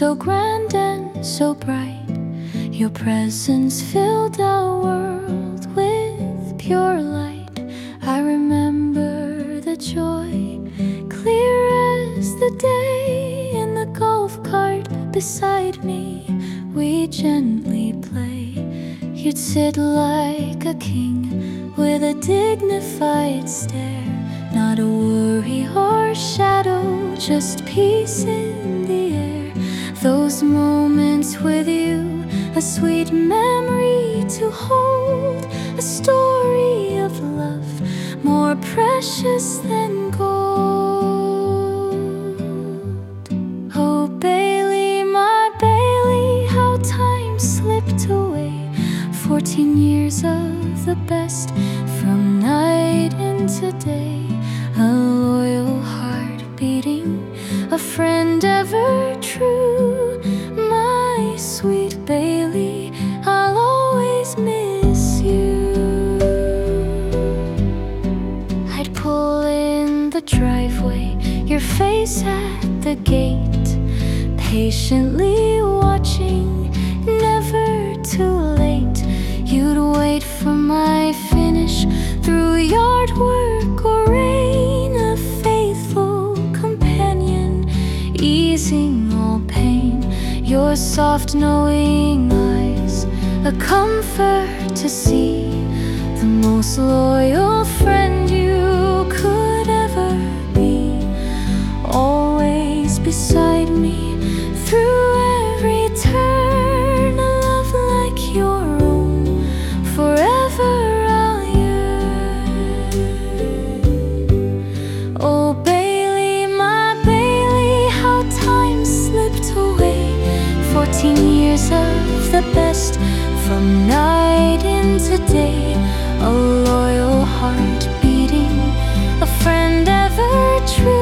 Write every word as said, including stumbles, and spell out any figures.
so grand and so bright. Your presence filled our world with pure light. I remember the joy, clear as the day. In the golf cart beside me, we gently play. You'd sit like a king with a dignified stare. Not a worry or shadow, just peace in the air. Those moments with you, a sweet memory to hold, a story of love more precious than gold. Oh Bailey, my Bailey, how time slipped away. Fourteen years of the best, from night into day. A loyal heart beating, a friend ever true. My sweet Bailey, I'll always miss you. I'd pull in the driveway, your face at the gate, patiently watching, never too late. You'd wait for my finish through yard work or rain, a faithful companion, easing all pain. Your soft knowing eyes, a comfort to see, the most loyal friend you could ever be. Always beside me through every turn, a love like your own, forever I'll yearn. Oh Bailey, my Bailey, how time slipped away. Fourteen years of the best, from night into day. A loyal heart beating, a friend ever true.